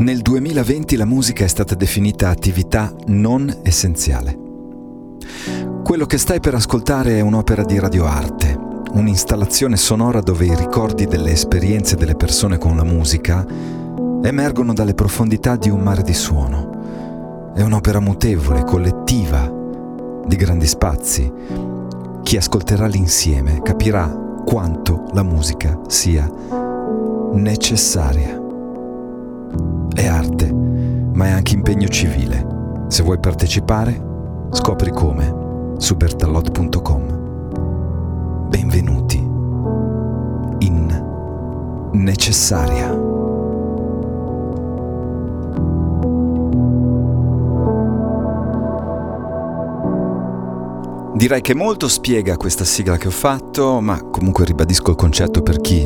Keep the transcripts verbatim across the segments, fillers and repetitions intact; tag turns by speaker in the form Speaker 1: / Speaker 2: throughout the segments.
Speaker 1: Nel duemilaventi la musica è stata definita attività non essenziale. Quello che stai per ascoltare è un'opera di radioarte, un'installazione sonora dove i ricordi delle esperienze delle persone con la musica emergono dalle profondità di un mare di suono. È un'opera mutevole, collettiva, di grandi spazi. Chi ascolterà l'insieme capirà quanto la musica sia necessaria. È arte, ma è anche impegno civile. Se vuoi partecipare, scopri come su bertallot punto com. Benvenuti in Necessaria. Direi che molto spiega questa sigla che ho fatto, ma comunque ribadisco il concetto per chi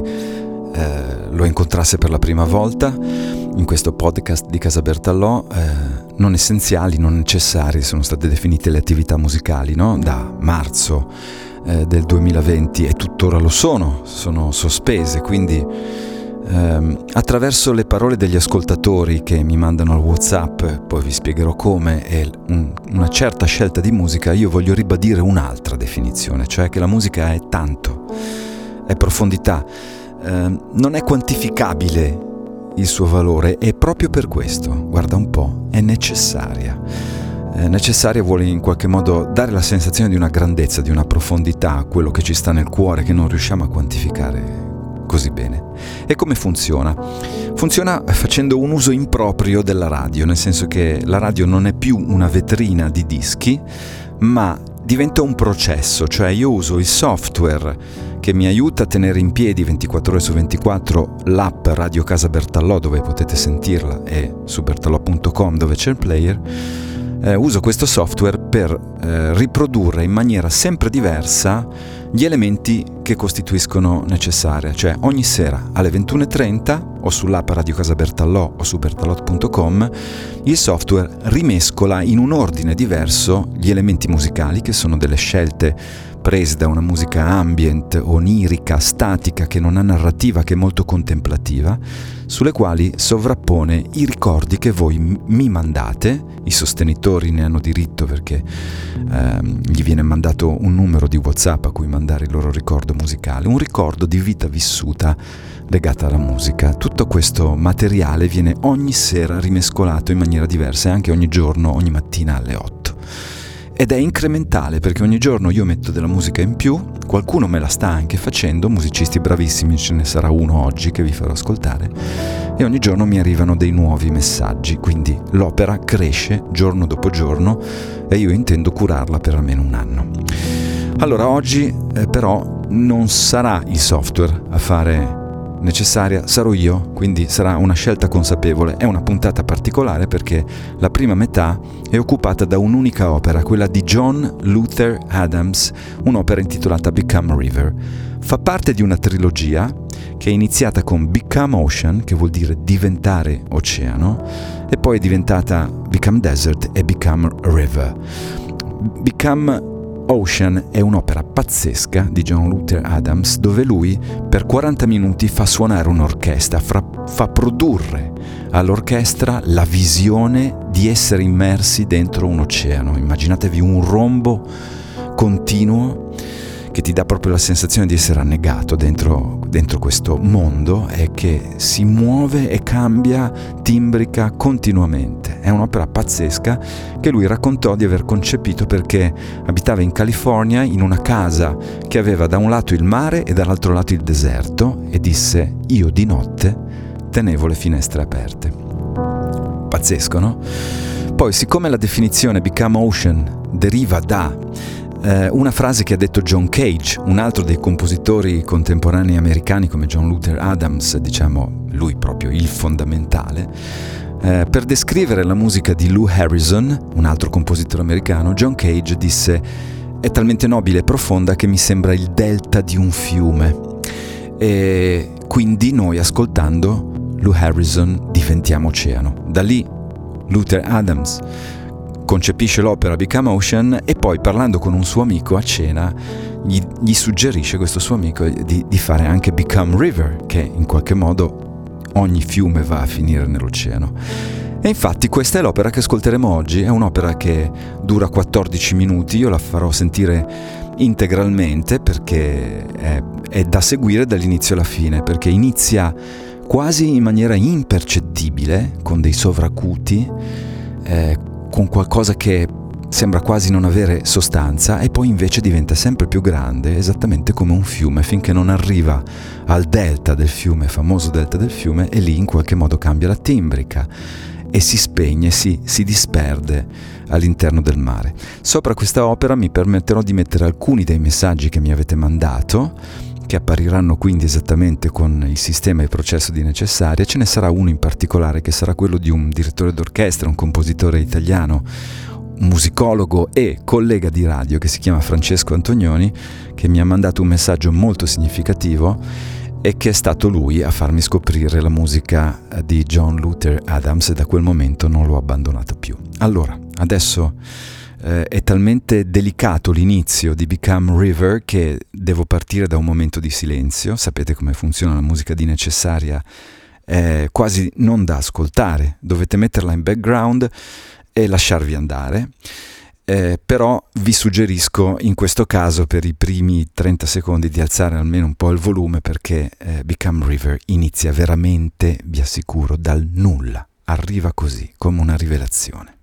Speaker 1: eh, lo incontrasse per la prima volta. In questo podcast di Casa Bertallò, eh, non essenziali, non necessarie sono state definite le attività musicali, no? Da marzo eh, del duemilaventi, e tuttora lo sono, sono sospese, quindi ehm, attraverso le parole degli ascoltatori che mi mandano al WhatsApp, poi vi spiegherò come, e un, una certa scelta di musica, io voglio ribadire un'altra definizione, cioè che la musica è tanto, è profondità, eh, non è quantificabile il suo valore, e proprio per questo, guarda un po', è necessaria. Eh, necessaria vuole in qualche modo dare la sensazione di una grandezza, di una profondità a quello che ci sta nel cuore, che non riusciamo a quantificare così bene. E come funziona? Funziona facendo un uso improprio della radio, nel senso che la radio non è più una vetrina di dischi, ma diventa un processo, cioè io uso il software che mi aiuta a tenere in piedi ventiquattro ore su ventiquattro l'app Radio Casa Bertallò, dove potete sentirla, e su bertallot punto com dove c'è il player. Eh, uso questo software per eh, riprodurre in maniera sempre diversa gli elementi che costituiscono Necessaria, cioè ogni sera alle ventuno e trenta o sull'app Radio Casa Bertallò o su bertallot punto com il software rimescola in un ordine diverso gli elementi musicali, che sono delle scelte prese da una musica ambient, onirica, statica, che non ha narrativa, che è molto contemplativa, sulle quali sovrappone i ricordi che voi m- mi mandate. I sostenitori ne hanno diritto perché ehm, gli viene mandato un numero di WhatsApp a cui mandare il loro ricordo musicale, un ricordo di vita vissuta legata alla musica. Tutto questo materiale viene ogni sera rimescolato in maniera diversa, e anche ogni giorno, ogni mattina alle otto. Ed è incrementale, perché ogni giorno io metto della musica in più, qualcuno me la sta anche facendo, musicisti bravissimi, ce ne sarà uno oggi che vi farò ascoltare, e ogni giorno mi arrivano dei nuovi messaggi, quindi l'opera cresce giorno dopo giorno e io intendo curarla per almeno un anno. Allora oggi eh, però non sarà il software a fare Necessaria, sarò io, quindi sarà una scelta consapevole. È una puntata particolare perché la prima metà è occupata da un'unica opera, quella di John Luther Adams, un'opera intitolata Become River. Fa parte di una trilogia che è iniziata con Become Ocean, che vuol dire diventare oceano, e poi è diventata Become Desert e Become River. Become Ocean è un'opera pazzesca di John Luther Adams, dove lui per quaranta minuti fa suonare un'orchestra, fa, fa produrre all'orchestra la visione di essere immersi dentro un oceano. Immaginatevi un rombo continuo che ti dà proprio la sensazione di essere annegato dentro, dentro questo mondo, e che si muove e cambia, timbrica continuamente. È un'opera pazzesca che lui raccontò di aver concepito perché abitava in California, in una casa che aveva da un lato il mare e dall'altro lato il deserto, e disse: io di notte tenevo le finestre aperte. Pazzesco, no? Poi, siccome la definizione Become Ocean deriva da Eh, una frase che ha detto John Cage, un altro dei compositori contemporanei americani come John Luther Adams, diciamo lui proprio il fondamentale, eh, per descrivere la musica di Lou Harrison, un altro compositore americano, John Cage disse: è talmente nobile e profonda che mi sembra il delta di un fiume. E quindi noi, ascoltando Lou Harrison, diventiamo oceano. Da lì Luther Adams concepisce l'opera Become Ocean, e poi, parlando con un suo amico a cena, gli, gli suggerisce questo suo amico di, di fare anche Become River, che in qualche modo ogni fiume va a finire nell'oceano. E infatti questa è l'opera che ascolteremo oggi, è un'opera che dura quattordici minuti, io la farò sentire integralmente perché è, è da seguire dall'inizio alla fine, perché inizia quasi in maniera impercettibile, con dei sovracuti, eh, con qualcosa che sembra quasi non avere sostanza, e poi invece diventa sempre più grande, esattamente come un fiume, finché non arriva al delta del fiume, famoso delta del fiume, e lì in qualche modo cambia la timbrica e si spegne, si, si disperde all'interno del mare. Sopra questa opera mi permetterò di mettere alcuni dei messaggi che mi avete mandato, che appariranno quindi esattamente con il sistema e il processo di necessaria. Ce ne sarà uno in particolare che sarà quello di un direttore d'orchestra, un compositore italiano, un musicologo e collega di radio che si chiama Francesco Antonioni, che mi ha mandato un messaggio molto significativo e che è stato lui a farmi scoprire la musica di John Luther Adams, e da quel momento non l'ho abbandonata più. Allora, adesso eh, è talmente delicato l'inizio di Become River che devo partire da un momento di silenzio. Sapete come funziona la musica di necessaria, è quasi non da ascoltare, dovete metterla in background e lasciarvi andare. Eh, però vi suggerisco in questo caso per i primi trenta secondi di alzare almeno un po' il volume, perché eh, Become River inizia veramente, vi assicuro, dal nulla, arriva così, come una rivelazione.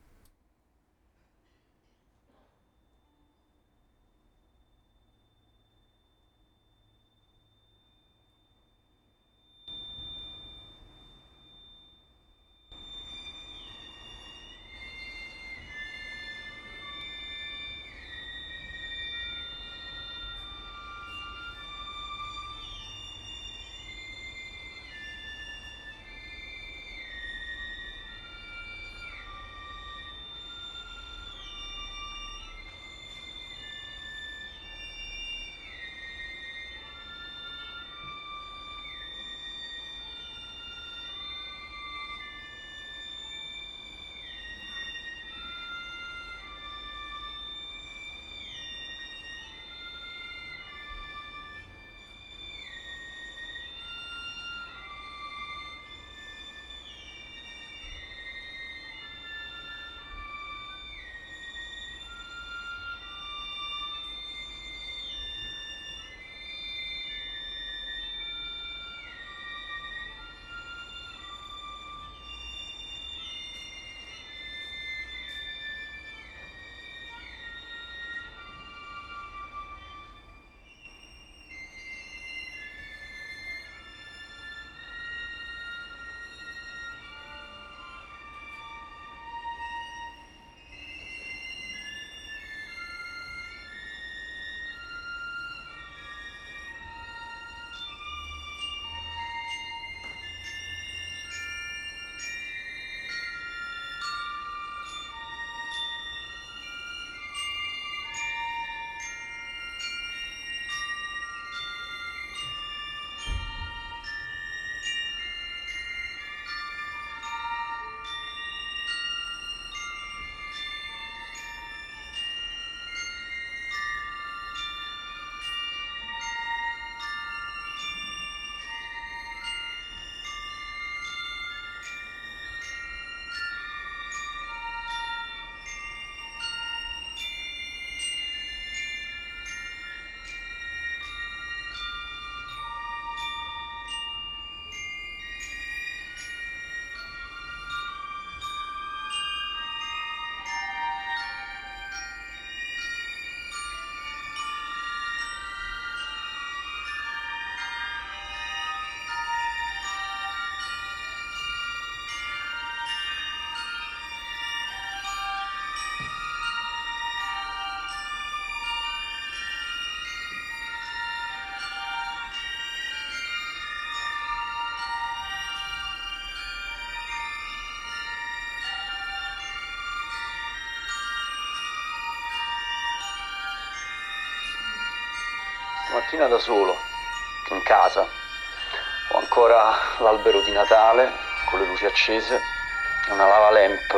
Speaker 2: Stamattina da solo, in casa, ho ancora l'albero di Natale con le luci accese, una lava lamp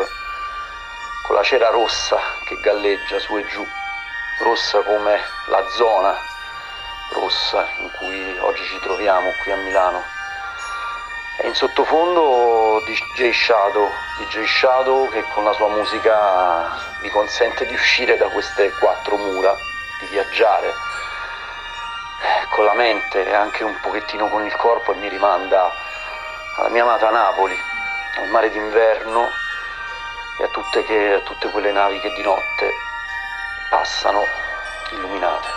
Speaker 2: con la cera rossa che galleggia su e giù, rossa come la zona rossa in cui oggi ci troviamo qui a Milano. E in sottofondo D J Shadow, D J Shadow che con la sua musica mi consente di uscire da queste quattro mura, di viaggiare con la mente e anche un pochettino con il corpo, e mi rimanda alla mia amata Napoli, al mare d'inverno e a tutte, che, a tutte quelle navi che di notte passano illuminate.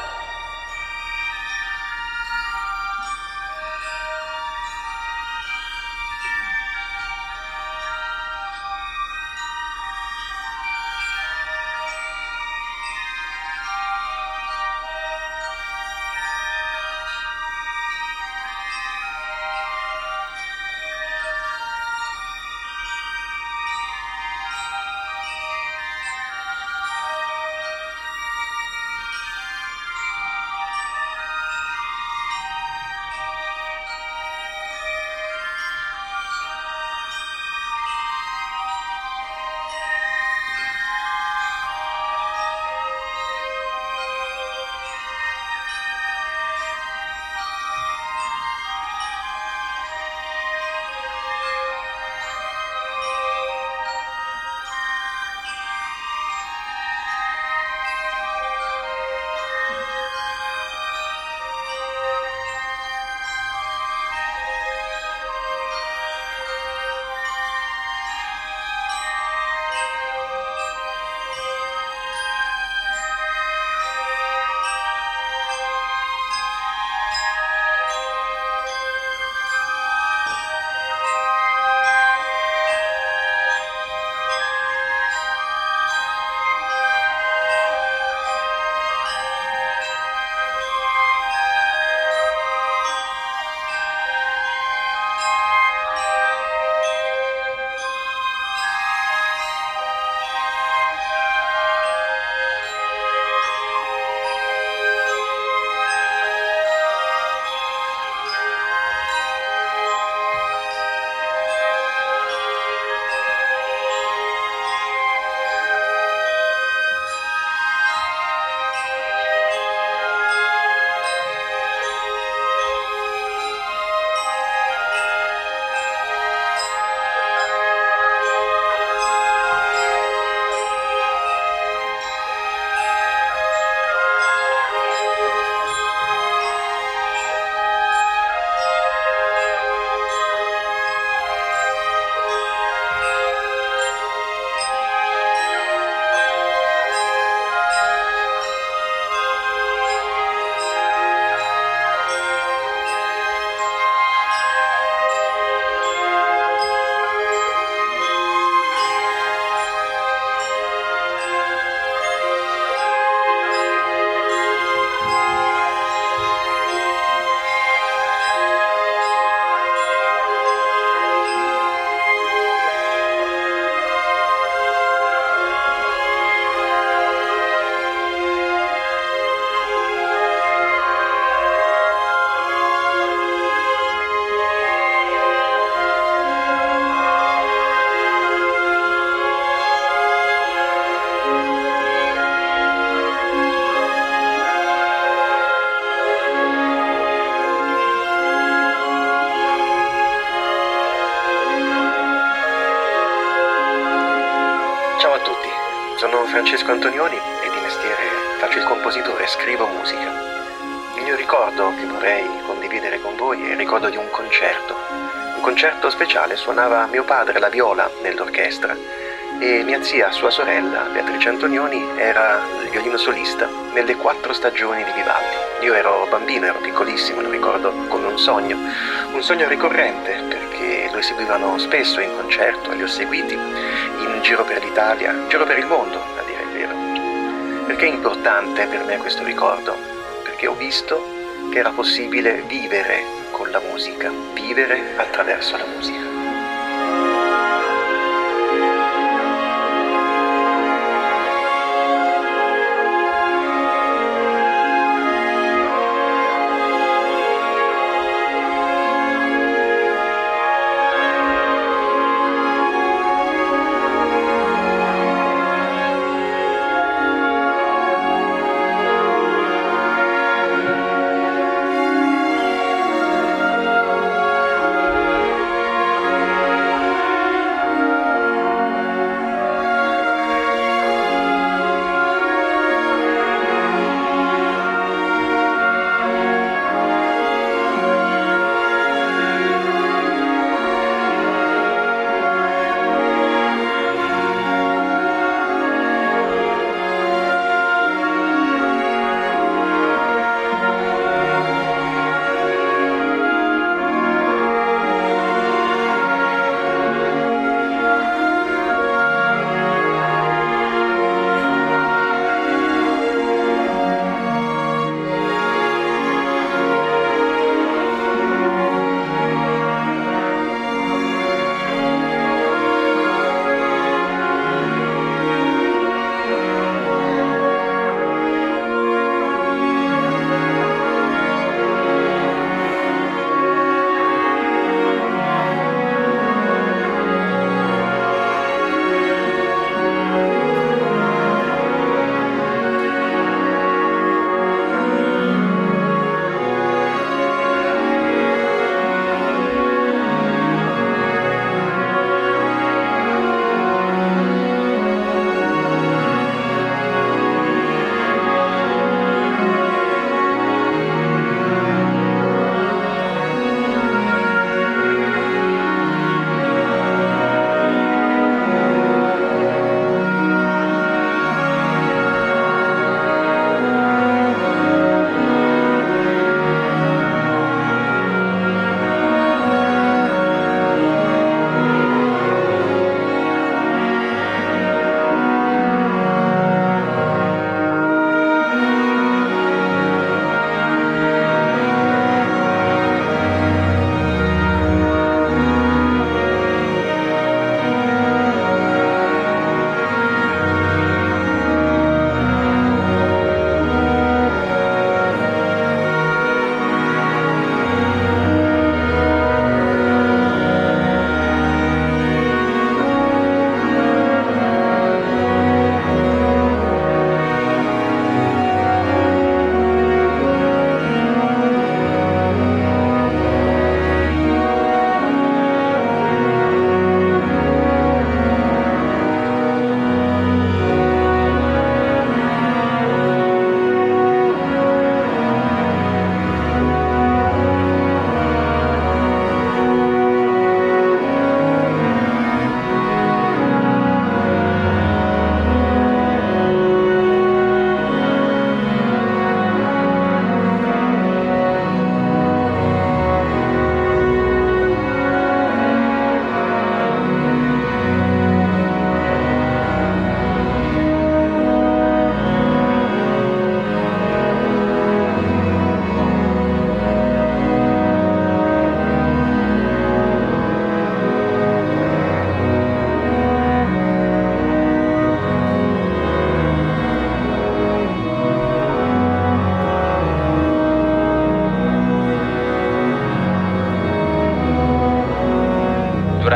Speaker 3: Sono Francesco Antonioni e di mestiere faccio il compositore e scrivo musica. Il mio ricordo che vorrei condividere con voi è il ricordo di un concerto. Un concerto speciale, suonava mio padre la viola nell'orchestra e mia zia, sua sorella, Beatrice Antonioni, era il violino solista nelle quattro stagioni di Vivaldi. Io ero bambino, ero piccolissimo, lo ricordo come un sogno, un sogno ricorrente perché lo eseguivano spesso in concerto, li ho seguiti in giro per l'Italia, in giro per il mondo, a dire il vero. Perché è importante per me questo ricordo? Perché ho visto che era possibile vivere con la musica, vivere attraverso la musica.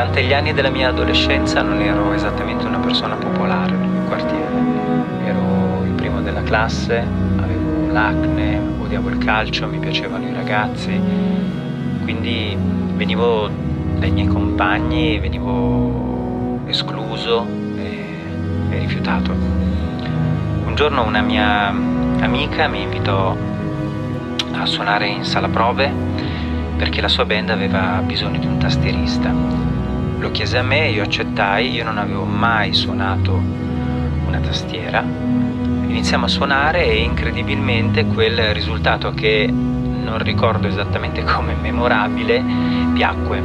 Speaker 4: durante gli anni della mia adolescenza non ero esattamente una persona popolare nel mio quartiere. Ero il primo della classe, avevo l'acne, odiavo il calcio, mi piacevano i ragazzi, quindi venivo dai miei compagni, venivo escluso e, e rifiutato. Un giorno una mia amica mi invitò a suonare in sala prove perché la sua band aveva bisogno di un tastierista. Lo chiese a me, io accettai, io non avevo mai suonato una tastiera. Iniziamo a suonare e incredibilmente quel risultato che non ricordo esattamente come memorabile piacque.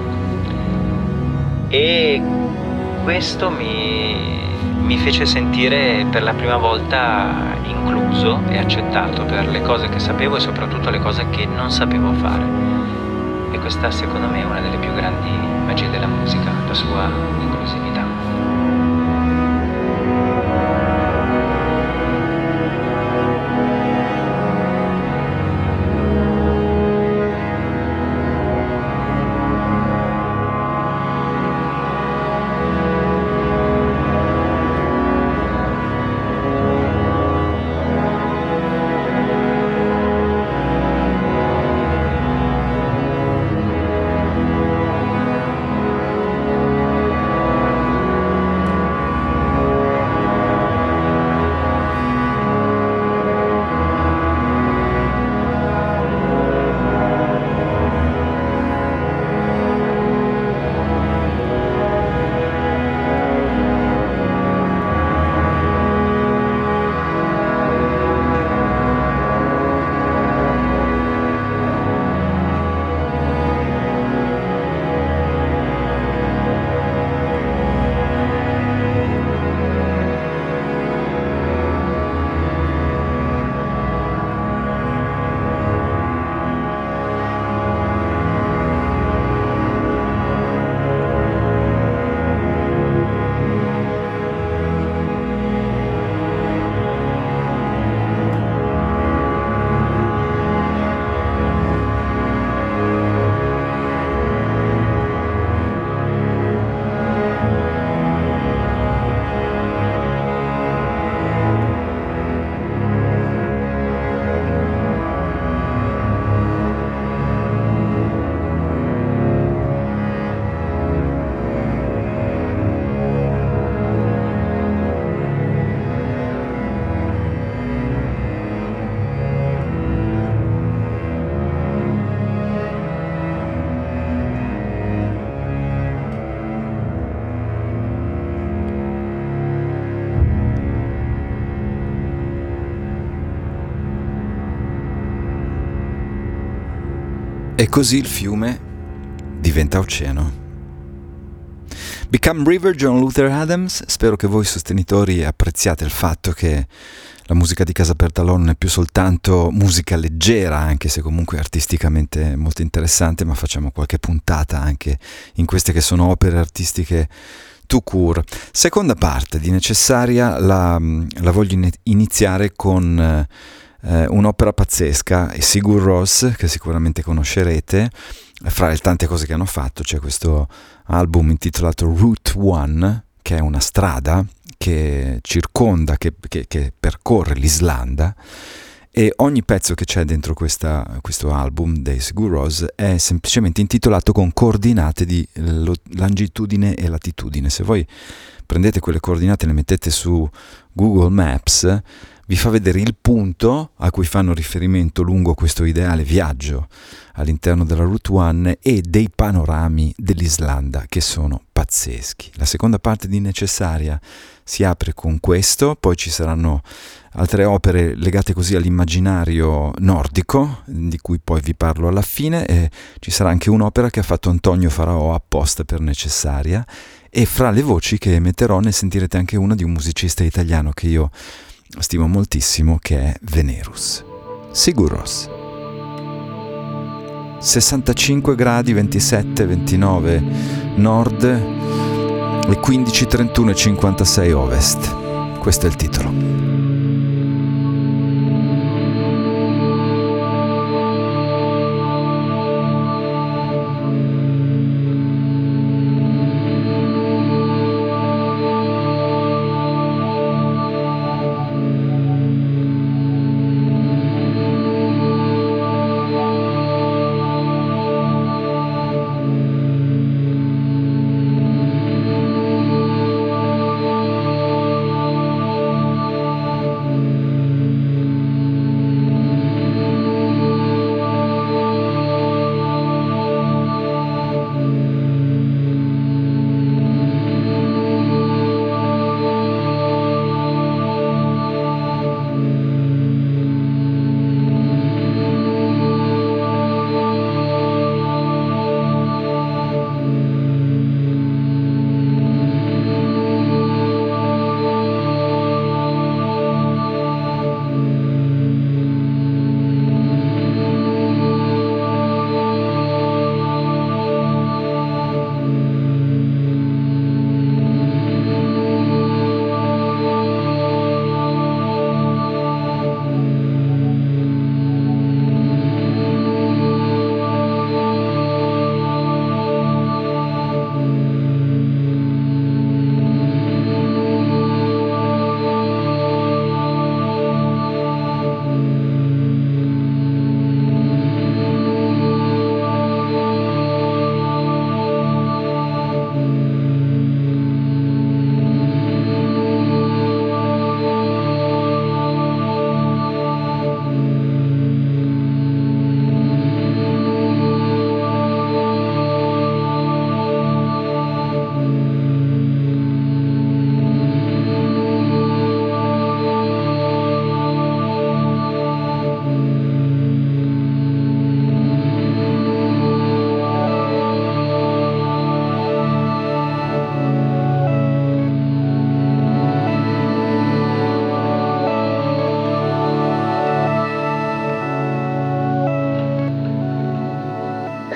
Speaker 4: E questo mi, mi fece sentire per la prima volta incluso e accettato per le cose che sapevo e soprattutto le cose che non sapevo fare. E questa secondo me è una delle più grandi magie della musica, la sua inclusività.
Speaker 1: E così il fiume diventa oceano. Become River, John Luther Adams. Spero che voi sostenitori apprezziate il fatto che la musica di Casa Bertalò non è più soltanto musica leggera, anche se comunque artisticamente molto interessante, ma facciamo qualche puntata anche in queste che sono opere artistiche tout court. Seconda parte di Necessaria, la, la voglio iniziare con eh, un'opera pazzesca, Sigur Rós, che sicuramente conoscerete. Fra le tante cose che hanno fatto c'è questo album intitolato Route One, che è una strada che circonda, che, che, che percorre l'Islanda, e ogni pezzo che c'è dentro questa, questo album dei Sigur Rós è semplicemente intitolato con coordinate di longitudine e latitudine. Se voi prendete quelle coordinate e le mettete su Google Maps, vi fa vedere il punto a cui fanno riferimento lungo questo ideale viaggio all'interno della Route One e dei panorami dell'Islanda che sono pazzeschi. La seconda parte di Necessaria si apre con questo, poi ci saranno altre opere legate così all'immaginario nordico, di cui poi vi parlo alla fine, e ci sarà anche un'opera che ha fatto Antonio Faraò apposta per Necessaria, e fra le voci che emetterò ne sentirete anche una di un musicista italiano che io stimo moltissimo, che è Venerus. Sigur Rós. sessantacinque gradi, ventisette, ventinove nord e quindici, trentuno e cinquantasei ovest. Questo è il titolo.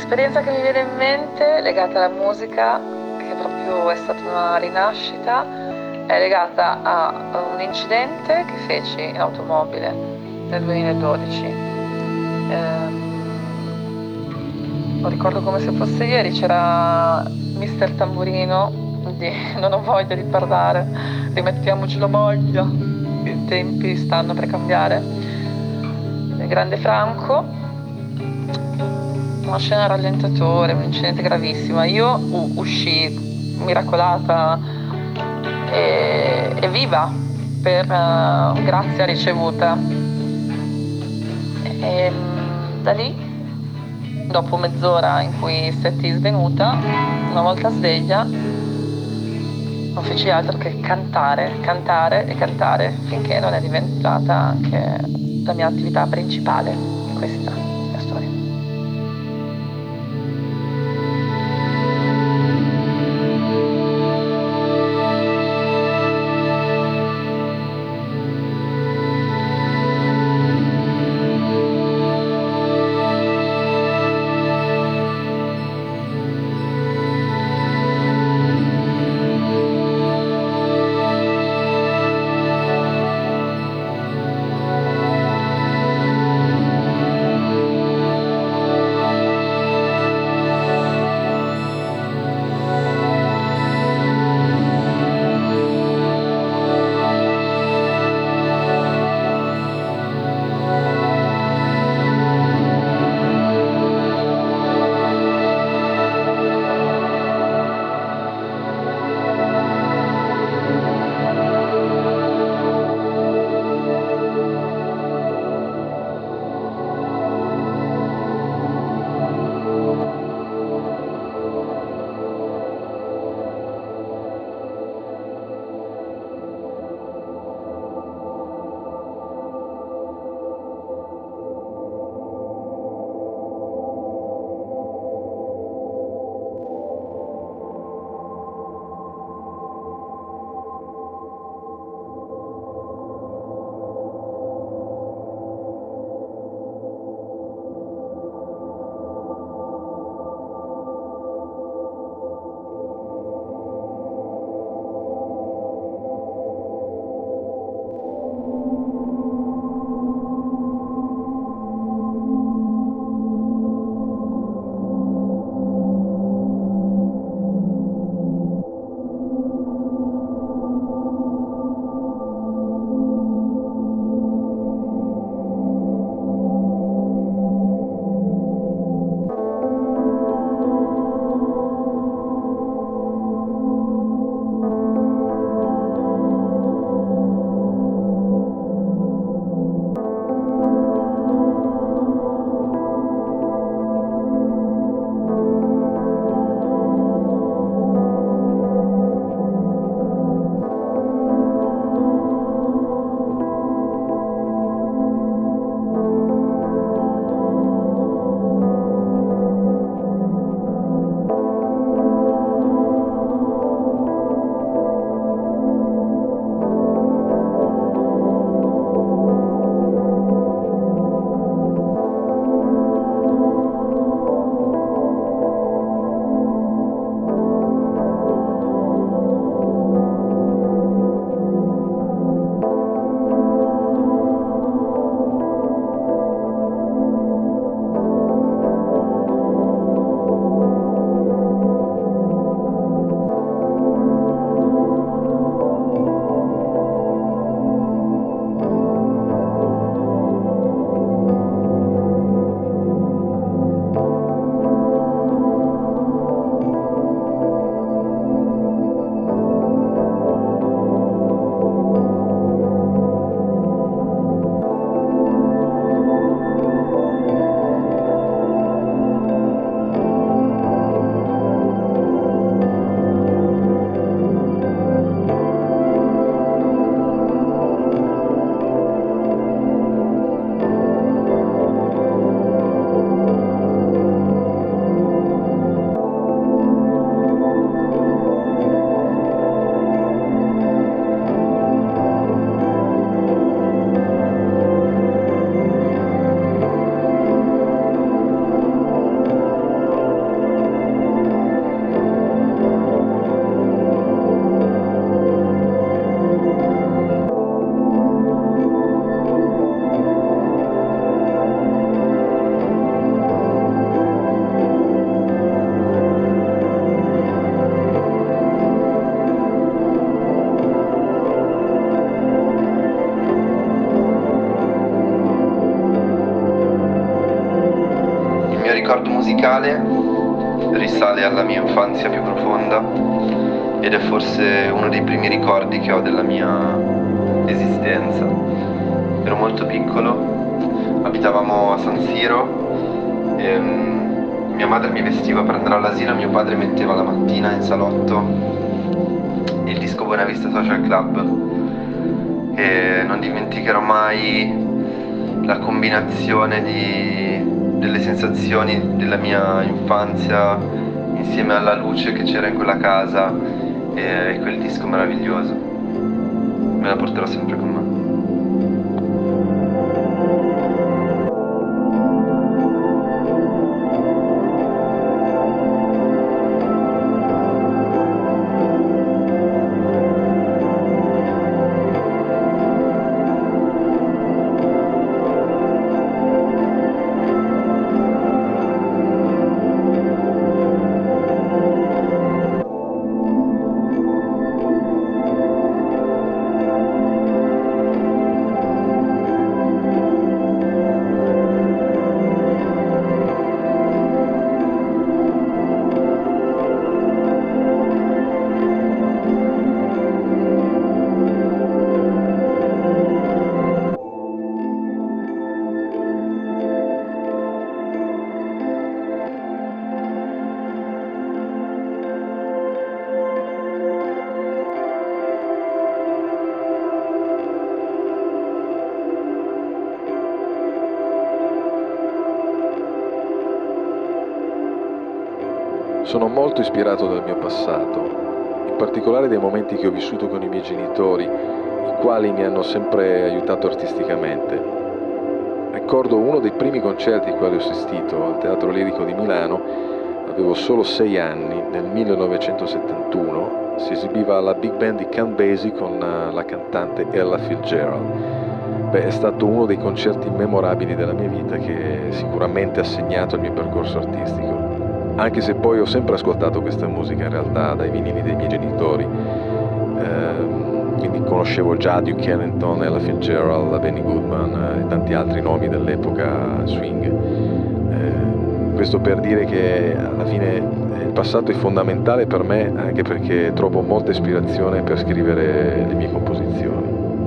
Speaker 5: L'esperienza che mi viene in mente legata alla musica, che proprio è stata una rinascita, è legata a un incidente che feci in automobile nel duemiladodici. Ehm, lo ricordo come se fosse ieri, c'era mister Tamburino di Non ho voglia di parlare, rimettiamoci la voglia, i tempi stanno per cambiare. Il grande Franco, una scena a rallentatore, un incidente gravissimo. Io u- uscii miracolata e, e viva per uh, grazia ricevuta. E mm, da lì, dopo mezz'ora in cui stetti svenuta, una volta sveglia, non feci altro che cantare, cantare e cantare finché non è diventata anche la mia attività principale. Questa è la storia.
Speaker 6: musicale risale alla mia infanzia più profonda ed è forse uno dei primi ricordi che ho della mia esistenza. Ero molto piccolo, abitavamo a San Siro e um, mia madre mi vestiva per andare all'asilo, mio padre metteva la mattina in salotto il disco Buena Vista Social Club e non dimenticherò mai la combinazione di, delle sensazioni della mia infanzia insieme alla luce che c'era in quella casa e, e quel disco meraviglioso. Me la porterò sempre con me.
Speaker 7: Sono molto ispirato dal mio passato, in particolare dei momenti che ho vissuto con i miei genitori, i quali mi hanno sempre aiutato artisticamente. Ricordo uno dei primi concerti ai quali ho assistito al Teatro Lirico di Milano, avevo solo sei anni, nel millenovecentosettantuno, si esibiva la big band di Count Basie con la cantante Ella Fitzgerald. Beh, è stato uno dei concerti memorabili della mia vita che sicuramente ha segnato il mio percorso artistico. Anche se poi ho sempre ascoltato questa musica in realtà dai vinili dei miei genitori, ehm, quindi conoscevo già Duke Ellington, Ella Fitzgerald, Benny Goodman e tanti altri nomi dell'epoca swing. Eh, questo per dire che alla fine il passato è fondamentale per me, anche perché trovo molta ispirazione per scrivere le mie composizioni.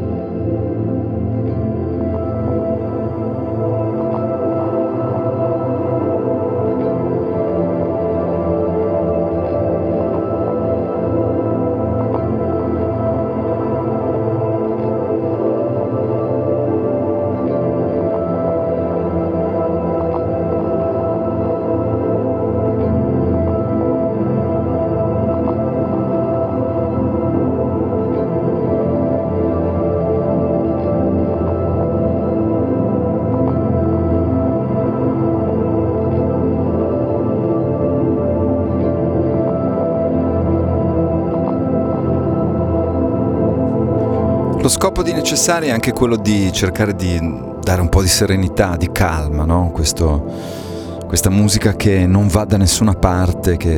Speaker 1: Lo scopo di Necessari è anche quello di cercare di dare un po' di serenità, di calma, no? Questo, questa musica che non va da nessuna parte, che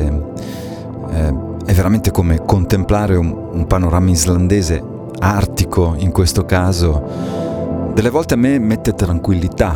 Speaker 1: eh, è veramente come contemplare un, un panorama islandese, artico in questo caso. Delle volte a me mette tranquillità,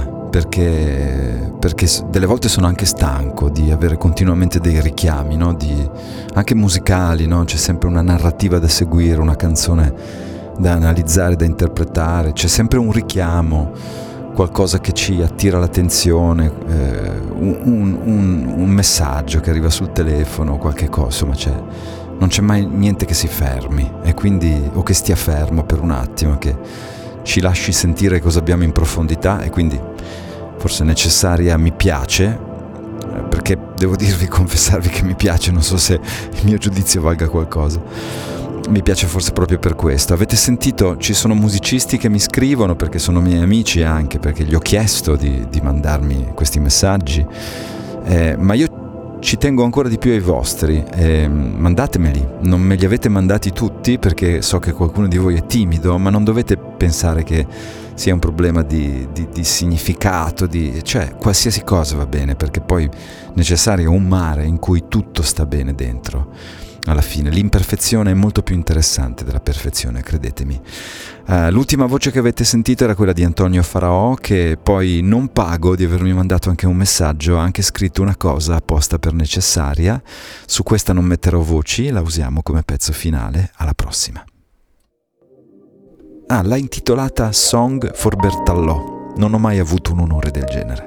Speaker 1: perché, perché delle volte sono anche stanco di avere continuamente dei richiami, no? Di, anche musicali, no? C'è sempre una narrativa da seguire, una canzone da analizzare, da interpretare, c'è sempre un richiamo, qualcosa che ci attira l'attenzione, eh, un, un, un messaggio che arriva sul telefono, qualche cosa, insomma c'è, non c'è mai niente che si fermi, e quindi, o che stia fermo per un attimo, che ci lasci sentire cosa abbiamo in profondità. E quindi forse Necessaria mi piace, perché devo dirvi, confessarvi che mi piace, non so se il mio giudizio valga qualcosa. Mi piace forse proprio per questo. Avete sentito, ci sono musicisti che mi scrivono, perché sono miei amici, anche perché gli ho chiesto di, di mandarmi questi messaggi, eh, ma io ci tengo ancora di più ai vostri, eh, mandatemeli. Non me li avete mandati tutti perché so che qualcuno di voi è timido, ma non dovete pensare che sia un problema di, di, di significato, di, cioè qualsiasi cosa va bene, perché poi Necessario è un mare in cui tutto sta bene dentro. alla fine. L'imperfezione è molto più interessante della perfezione, credetemi. Uh, l'ultima voce che avete sentito era quella di Antonio Faraò, che poi non pago di avermi mandato anche un messaggio, ha anche scritto una cosa apposta per Necessaria. Su questa non metterò voci, la usiamo come pezzo finale. Alla prossima. Ah, l'ha intitolata Song for Bertallò. Non ho mai avuto un onore del genere.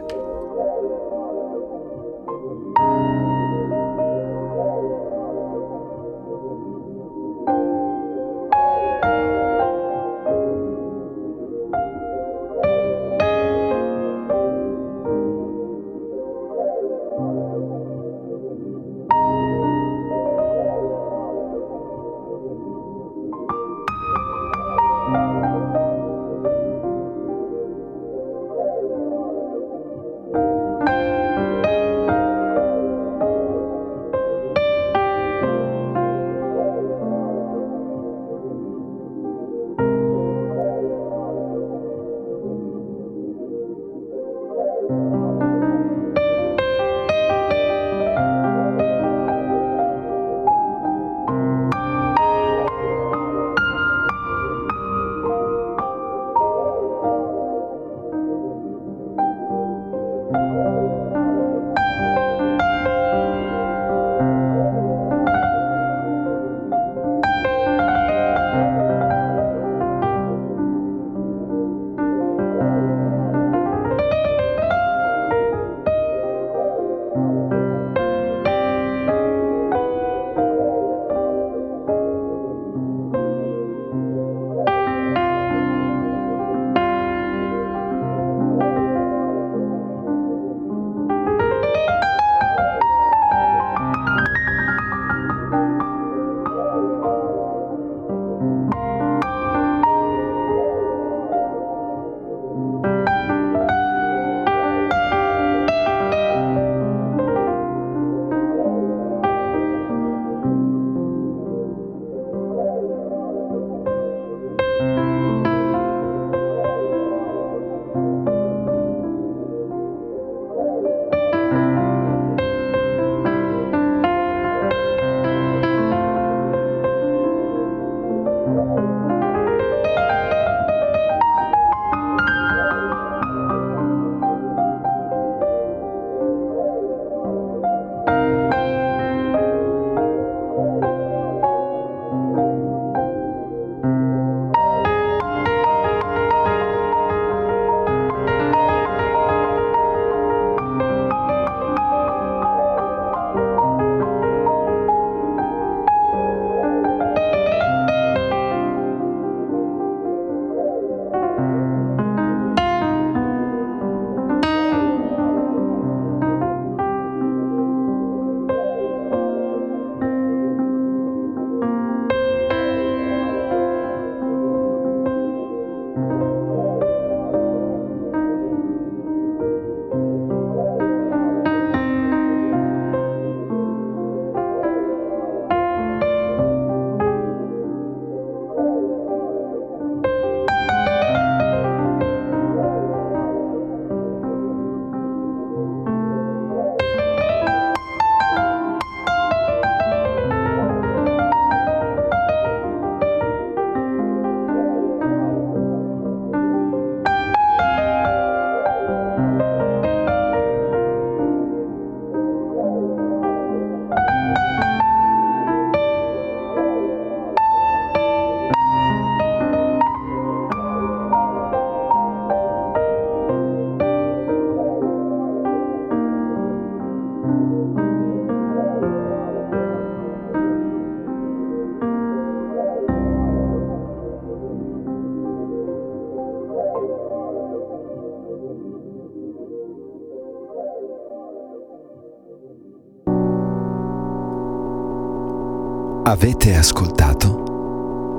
Speaker 1: Avete ascoltato?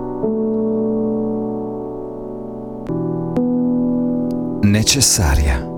Speaker 1: Necessaria.